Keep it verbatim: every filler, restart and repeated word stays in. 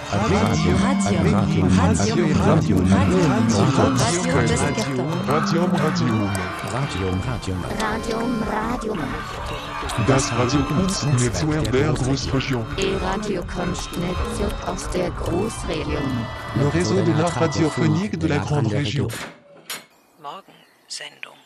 Radio, Radio, Radio, Radio, Radio, Radio, Radio, Radio, Radio, Das Radiokunstnetzwerk der Großregion. et Radiokunstnetzwerk aus der Großregion. Le réseau de l'art radiophonique de la Grande Région. Morgensendung.